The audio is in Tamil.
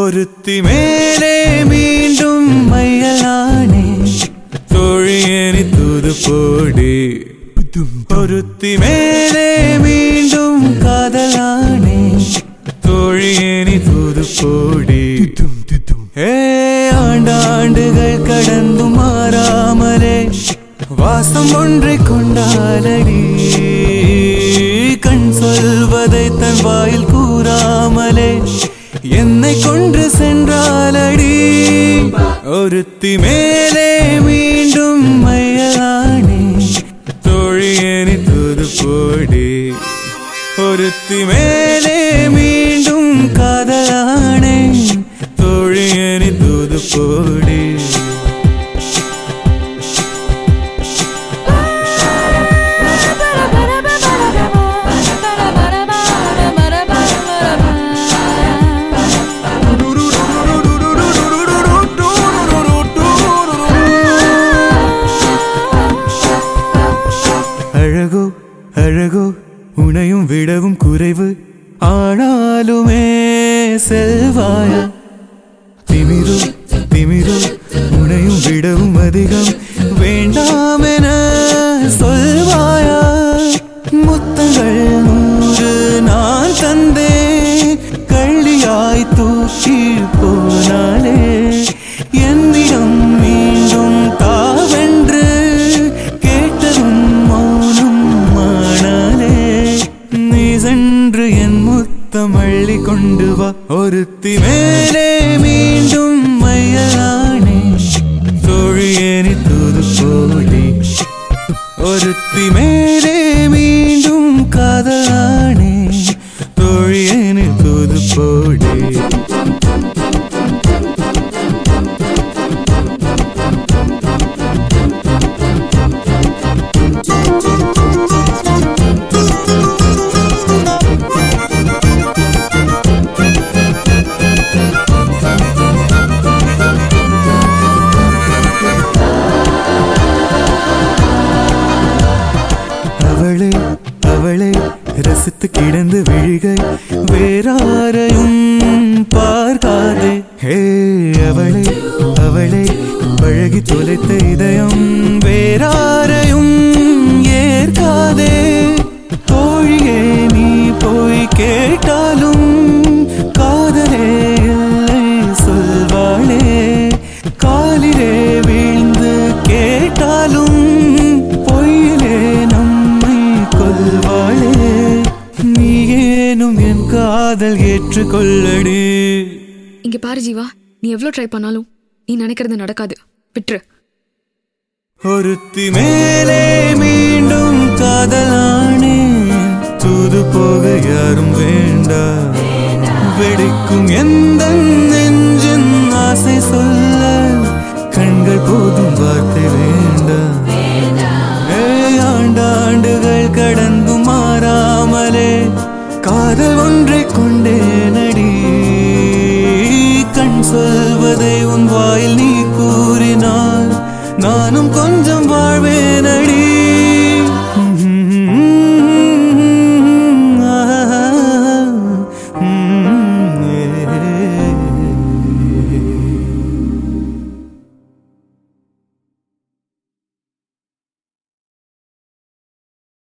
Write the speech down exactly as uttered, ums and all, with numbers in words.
ஒருத்தி மேலே மீண்டும் மையலானே தோழியேனி தூது போடி ஒருத்தி மேலே மீண்டும் காதலானே தோழியேனி தூது போடி ஏ ஆண்டாண்டுகள் கடந்து மாறாமலே வாசம் ஒன்றை கொண்டாலடி கண் சொல்வதை தன் வாயில் கூறாமலே என்னை கொன்று சென்றாலடி ஒருத்தி மேலே மீண்டும் மையலானே தோழியேனி தூது போடி ஒருத்தி மேலே மீண்டும் காதலானே தோழியேனி தூது போடி அழகோ அழகோ உனையும் விடவும் குறைவு ஆனாலுமே செல்வாயா திமிரு திமிரு உனையும் விடவும் அதிகம் வேண்டாமென சொல்வாயா முத்தங்கள் நூறு நான் தந்தே கள்ளியாய் தூக்கி போனாலே என்னிடம் மீண்டும் தாவென்று கேட்டதும் மௌனம் மானாலே நீ சென்று என் முத்தம் அள்ளி கொண்டு வா ஒருத்தி மேலே மீண்டும் மையலானே தோழியேனி தூது போடி ஒருத்தி மேலே மீண்டும் காதலானே தோழியேனி தூது போடி அவளே அவளே ரசித்து கிடந்து விழிகை வேறாரையும் பார்க்காதே ஹே அவளே அவளே பழகி தொலைத்த இதயம் வேறாரையும் ஏற்காதே தோழியே நீ போய் கேட்டாலும் காதலே இல்லை சொல்வாளே காலிலே வீழ்ந்து கேட்டாலும் பொய்யிலே நம்மை கொல்வாளே நீ ஏனும் என் காதல் ஏற்றுக்கொள்ளடி. இங்க பாரு ஜீவா, நீ எவ்வளவு ட்ரை பண்ணாலும் நீ நினைக்கிறது நடக்காது, விட்டுரு. ஒருத்தி மேலே மீண்டும் காதலானே தூது போக யாரும் வேண்டாம் வெடிக்கும் எந்த நெஞ்சின் ஆசை சொல்ல கண்கள் போதும் வார்த்தை வேண்டாம். ஆண்டாண்டுகள் கடந்து மாறாமலே காதல் ஒன்றை கொண்டே நடி கண் சொல்வதை உன் வாயில் நீ கூறினால் நானும் கொஞ்சம் வாழ்வேனடி.